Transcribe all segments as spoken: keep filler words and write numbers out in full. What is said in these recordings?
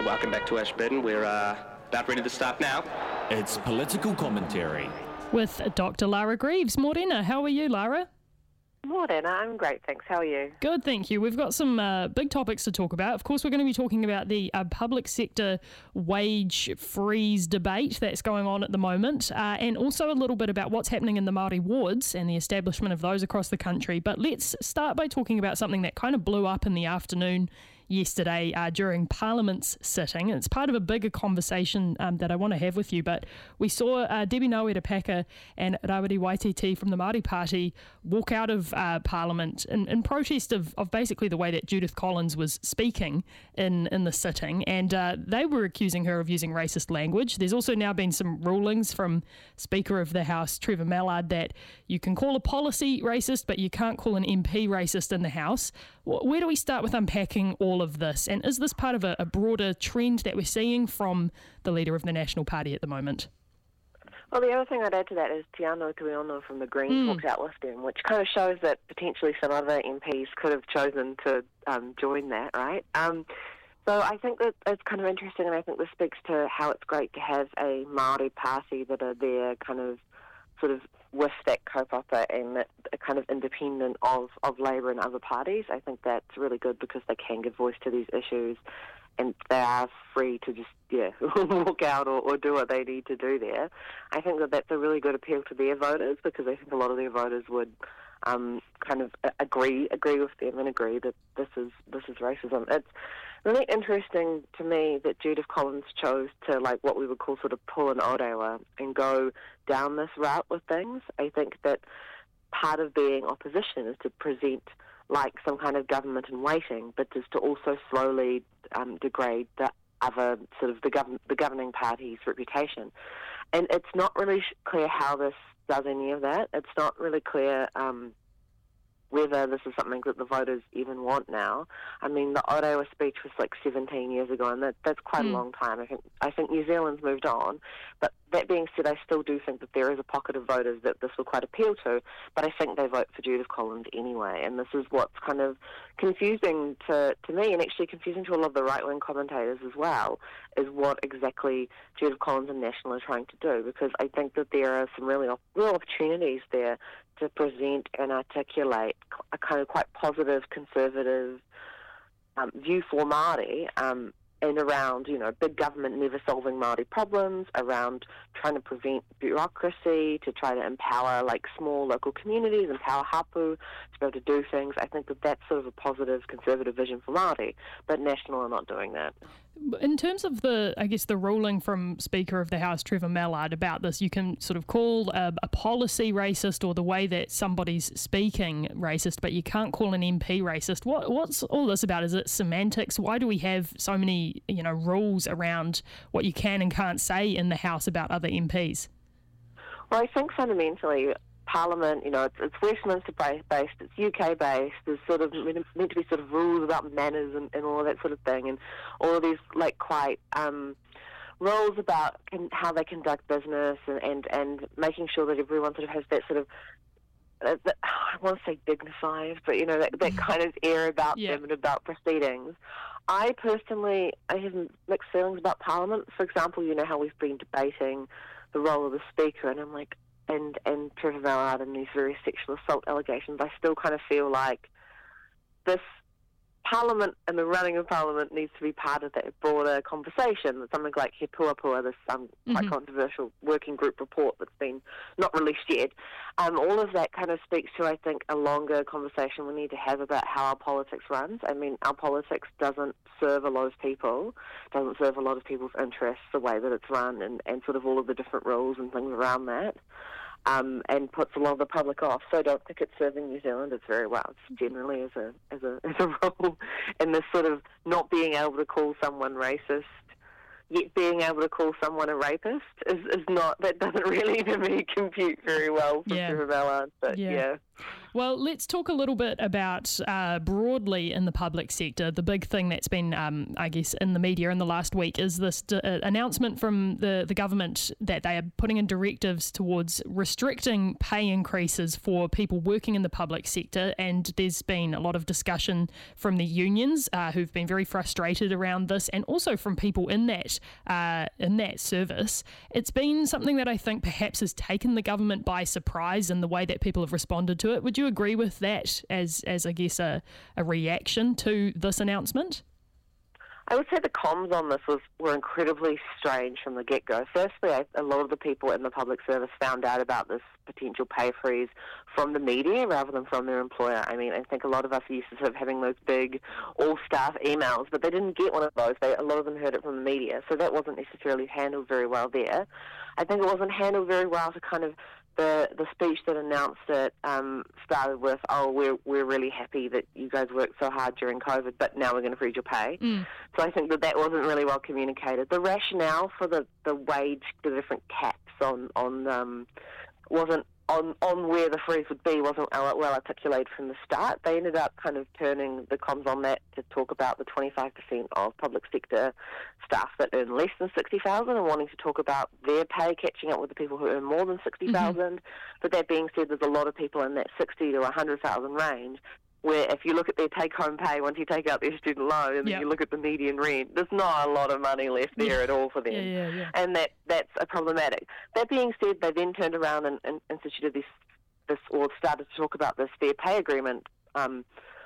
welcome back to Ashburton. We're uh, about ready to start now. It's political commentary with Doctor Lara Greaves. Morena, how are you, Lara? Morena, I'm great, thanks. How are you? Good, thank you. We've got some uh, big topics to talk about. Of course, we're going to be talking about the uh, public sector wage freeze debate that's going on at the moment, uh, and also a little bit about what's happening in the Māori wards and the establishment of those across the country. But let's start by talking about something that kind of blew up in the afternoon yesterday uh, during Parliament's sitting. It's part of a bigger conversation um, that I want to have with you, but we saw uh, Debbie Ngawi-Rapaka and Rawiri Waititi from the Māori Party walk out of uh, Parliament in, in protest of, of basically the way that Judith Collins was speaking in, in the sitting, and uh, they were accusing her of using racist language. There's also now been some rulings from Speaker of the House Trevor Mallard that you can call a policy racist, but you can't call an M P racist in the House. Where do we start with unpacking all of this? And is this part of a, a broader trend that we're seeing from the leader of the National Party at the moment? Well, the other thing I'd add to that is Tiano Tuiono from the Greens mm. walked out with them, which kind of shows that potentially some other M Ps could have chosen to um, join that, right? Um, so I think that it's kind of interesting, and I think this speaks to how it's great to have a Māori party that are there kind of sort of with that kaupapa and that are kind of independent of, of Labour and other parties. I think that's really good because they can give voice to these issues and they are free to just, yeah, walk out or, or do what they need to do there. I think that that's a really good appeal to their voters because I think a lot of their voters would um, kind of agree agree with them and agree that this is this is racism. It's really interesting to me that Judith Collins chose to, like, what we would call sort of pull an Orewa and go down this route with things. I think that part of being opposition is to present like some kind of government in waiting, but is to also slowly um, degrade the other sort of the, gov- the governing party's reputation. And it's not really sh- clear how this does any of that. It's not really clear um, whether this is something that the voters even want now. I mean, the Orewa speech was like seventeen years ago, and that, that's quite mm. a long time. I think I think New Zealand's moved on, but that being said, I still do think that there is a pocket of voters that this will quite appeal to, but I think they vote for Judith Collins anyway, and this is what's kind of confusing to, to me, and actually confusing to a lot of the right-wing commentators as well, is what exactly Judith Collins and National are trying to do, because I think that there are some really op- real opportunities there to present and articulate a kind of quite positive, conservative um, view for Māori, um, and around, you know, big government never solving Māori problems, around trying to prevent bureaucracy, to try to empower, like, small local communities, empower hapu to be able to do things. I think that that's sort of a positive, conservative vision for Māori, but National are not doing that. In terms of the, I guess, the ruling from Speaker of the House Trevor Mallard about this, you can sort of call a, a policy racist or the way that somebody's speaking racist, but you can't call an M P racist. What what's all this about? Is it semantics? Why do we have so many, you know, rules around what you can and can't say in the House about other M Ps? Well, I think fundamentally Parliament, you know, it's, it's Westminster-based, it's U K-based, there's sort of meant to be sort of rules about manners and, and all of that sort of thing, and all of these, like, quite um, rules about con- how they conduct business and, and, and making sure that everyone sort of has that sort of, uh, that, I want to say dignified, but, you know, that, that kind of air about yeah. them and about proceedings. I personally, I have mixed feelings about Parliament. For example, you know how we've been debating the role of the Speaker, and I'm like, and, and Trevor Mallard and these various sexual assault allegations, I still kind of feel like this Parliament and the running of Parliament needs to be part of that broader conversation. Something like He Puapua, this um, quite mm-hmm. controversial working group report that's been not released yet. Um, all of that kind of speaks to, I think, a longer conversation we need to have about how our politics runs. I mean, our politics doesn't serve a lot of people, doesn't serve a lot of people's interests the way that it's run, and, and sort of all of the different rules and things around that. Um, and puts a lot of the public off. So I don't think it's serving New Zealanders very well. It's generally as a as a as a role, and this sort of not being able to call someone racist yet being able to call someone a rapist is, is not, that doesn't really, to me, compute very well for Yeah. Trevor Mallard, but Yeah. yeah. Well, let's talk a little bit about uh, broadly in the public sector. The big thing that's been, um, I guess, in the media in the last week is this d- uh, announcement from the, the government that they are putting in directives towards restricting pay increases for people working in the public sector. And there's been a lot of discussion from the unions uh, who've been very frustrated around this, and also from people in that uh, in that service. It's been something that I think perhaps has taken the government by surprise in the way that people have responded to it. Would you agree with that as, as I guess, a, a reaction to this announcement? I would say the comms on this was were incredibly strange from the get-go. Firstly, I, a lot of the people in the public service found out about this potential pay freeze from the media rather than from their employer. I mean, I think a lot of us are used to sort of having those big all-staff emails, but they didn't get one of those. They, a lot of them heard it from the media, so that wasn't necessarily handled very well there. I think it wasn't handled very well to kind of The the speech that announced it um, started with, oh, we're we're really happy that you guys worked so hard during COVID, but now we're going to freeze your pay. Mm. So I think that that wasn't really well communicated. The rationale for the, the wage, the different caps on, on um, wasn't on, on where the freeze would be wasn't well articulated from the start. They ended up kind of turning the comms on that to talk about the twenty-five percent of public sector staff that earn less than sixty thousand dollars and wanting to talk about their pay catching up with the people who earn more than sixty thousand dollars. Mm-hmm. But that being said, there's a lot of people in that sixty to one hundred thousand dollars range where if you look at their take-home pay once you take out their student loan and then yep. you look at the median rent, there's not a lot of money left there yeah. at all for them. Yeah, yeah, yeah. And that that's a problematic. That being said, they then turned around and, and instituted this, this, or started to talk about this fair pay agreement um,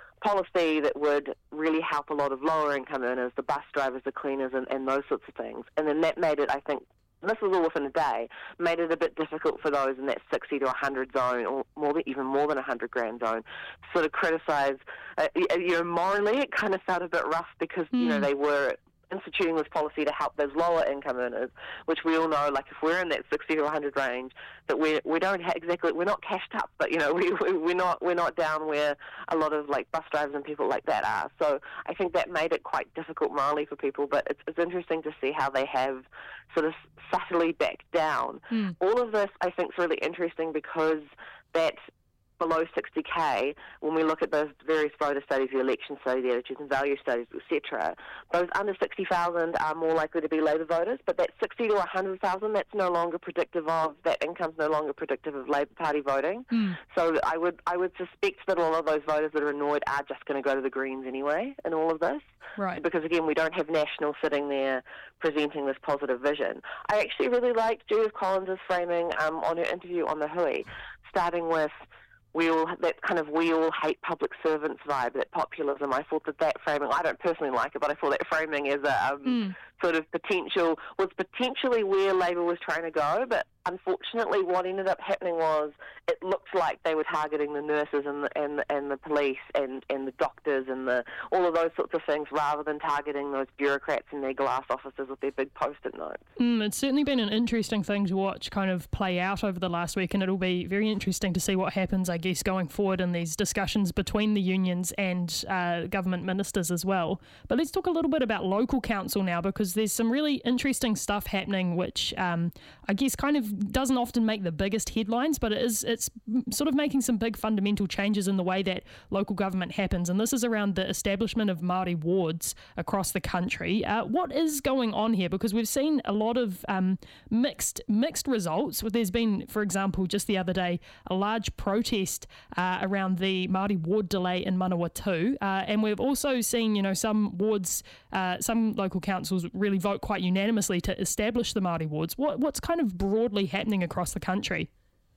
policy that would really help a lot of lower-income earners, the bus drivers, the cleaners, and, and those sorts of things. And then that made it, I think, and this was all within a day, made it a bit difficult for those in that sixty to one hundred zone, or more than, even more than one hundred grand zone, to sort of criticise. Uh, you know, morally, it kind of felt a bit rough because, mm. you know, they were instituting this policy to help those lower income earners, which we all know, like if we're in that sixty to one hundred range, that we we don't ha- exactly we're not cashed up, but you know we, we we're not we're not down where a lot of like bus drivers and people like that are. So I think that made it quite difficult morally for people. But it's it's interesting to see how they have sort of subtly backed down. Mm. All of this I think is really interesting because that below sixty K, when we look at those various voter studies, the election study, the attitudes and value studies, et cetera, those under sixty thousand are more likely to be Labour voters, but that sixty to one hundred thousand, that's no longer predictive of, that income's no longer predictive of Labour Party voting. Mm. So I would I would suspect that a lot of those voters that are annoyed are just going to go to the Greens anyway in all of this. Right. Because, again, we don't have National sitting there presenting this positive vision. I actually really liked Judith Collins' framing um, on her interview on The Hui, starting with we all that kind of we all hate public servants vibe, that populism. I thought that that framing, I don't personally like it, but I thought that framing is a um, mm. sort of potential, was potentially where Labour was trying to go, but unfortunately what ended up happening was it looked like they were targeting the nurses and the, and, and the police and, and the doctors and the all of those sorts of things rather than targeting those bureaucrats in their glass offices with their big post-it notes. Mm, it's certainly been an interesting thing to watch kind of play out over the last week, and it'll be very interesting to see what happens, I guess, going forward in these discussions between the unions and uh, government ministers as well. But let's talk a little bit about local council now, because there's some really interesting stuff happening which um, I guess kind of doesn't often make the biggest headlines, but it is it's sort of making some big fundamental changes in the way that local government happens, and this is around the establishment of Māori wards across the country. Uh, what is going on here? Because we've seen a lot of um, mixed mixed results. There's been, for example, just the other day, a large protest uh, around the Māori ward delay in Manawatu, uh, and we've also seen, you know, some wards, uh, some local councils really vote quite unanimously to establish the Māori wards. What what's kind of broadly happening across the country?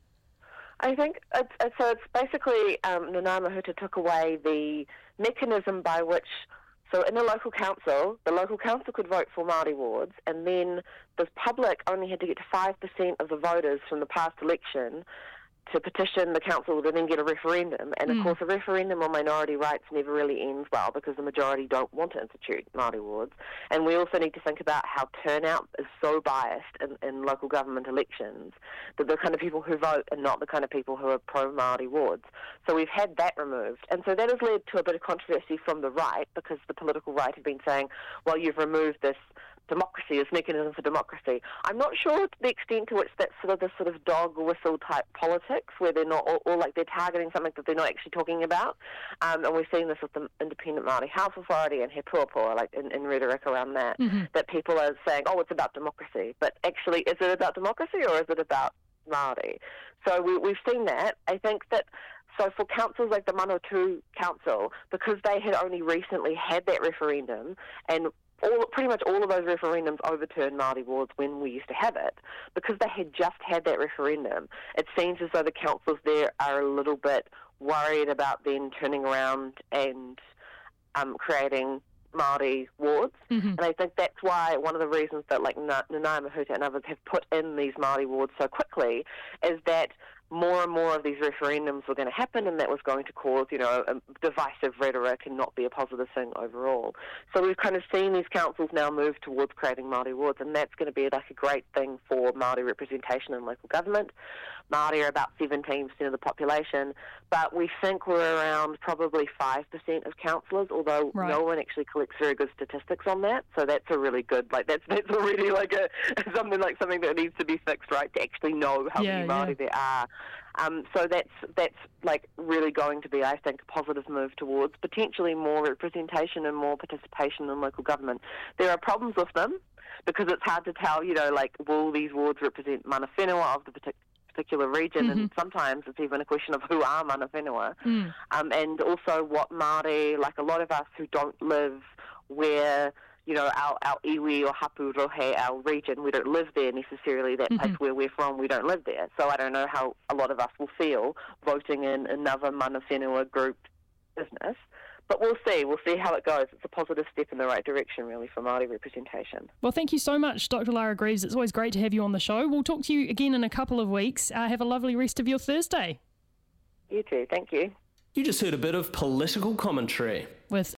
I think it's, it's, so. It's basically um, Nana Mahuta took away the mechanism by which, so in a local council, the local council could vote for Māori wards, and then the public only had to get to five percent of the voters from the past election to petition the council to then get a referendum. And, of mm. course, a referendum on minority rights never really ends well because the majority don't want to institute Māori wards. And we also need to think about how turnout is so biased in, in local government elections that the kind of people who vote are not the kind of people who are pro-Māori wards. So we've had that removed. And so that has led to a bit of controversy from the right because the political right have been saying, well, you've removed this democracy, this mechanism for democracy. I'm not sure to the extent to which that's sort of the sort of dog whistle type politics, where they're not, or, or like they're targeting something that they're not actually talking about. Um, and we've seen this with the Independent Māori Health Authority and He Puapua, like in, in rhetoric around that, mm-hmm. that people are saying, oh, it's about democracy. But actually, is it about democracy or is it about Māori? So we, we've seen that. I think that So for councils like the Manawatu Council, because they had only recently had that referendum, and all, pretty much all of those referendums overturned Māori wards when we used to have it, because they had just had that referendum, it seems as though the councils there are a little bit worried about then turning around and um, creating Māori wards. Mm-hmm. And I think that's why one of the reasons that like Nanaia Mahuta and others have put in these Māori wards so quickly is that more and more of these referendums were going to happen, and that was going to cause, you know, a divisive rhetoric and not be a positive thing overall. So we've kind of seen these councils now move towards creating Māori wards, and that's going to be like a great thing for Māori representation in local government. Māori are about seventeen percent of the population, but we think we're around probably five percent of councillors, although right. no one actually collects very good statistics on that. So that's a really good, like that's that's already like a something like something that needs to be fixed, right? To actually know how yeah, many Māori yeah. there are. Um, so that's that's like really going to be, I think, a positive move towards potentially more representation and more participation in local government. There are problems with them because it's hard to tell, you know, like will these wards represent mana whenua of the particular particular region, mm-hmm. and sometimes it's even a question of who are mana whenua, mm. um, and also what Māori, like a lot of us who don't live where, you know, our, our iwi or hapu rohe, our region, we don't live there necessarily, that mm-hmm. place where we're from, we don't live there. So I don't know how a lot of us will feel voting in another mana whenua group business. But we'll see. We'll see how it goes. It's a positive step in the right direction, really, for Māori representation. Well, thank you so much, Doctor Lara Greaves. It's always great to have you on the show. We'll talk to you again in a couple of weeks. Uh, have a lovely rest of your Thursday. You too. Thank you. You just heard a bit of political commentary with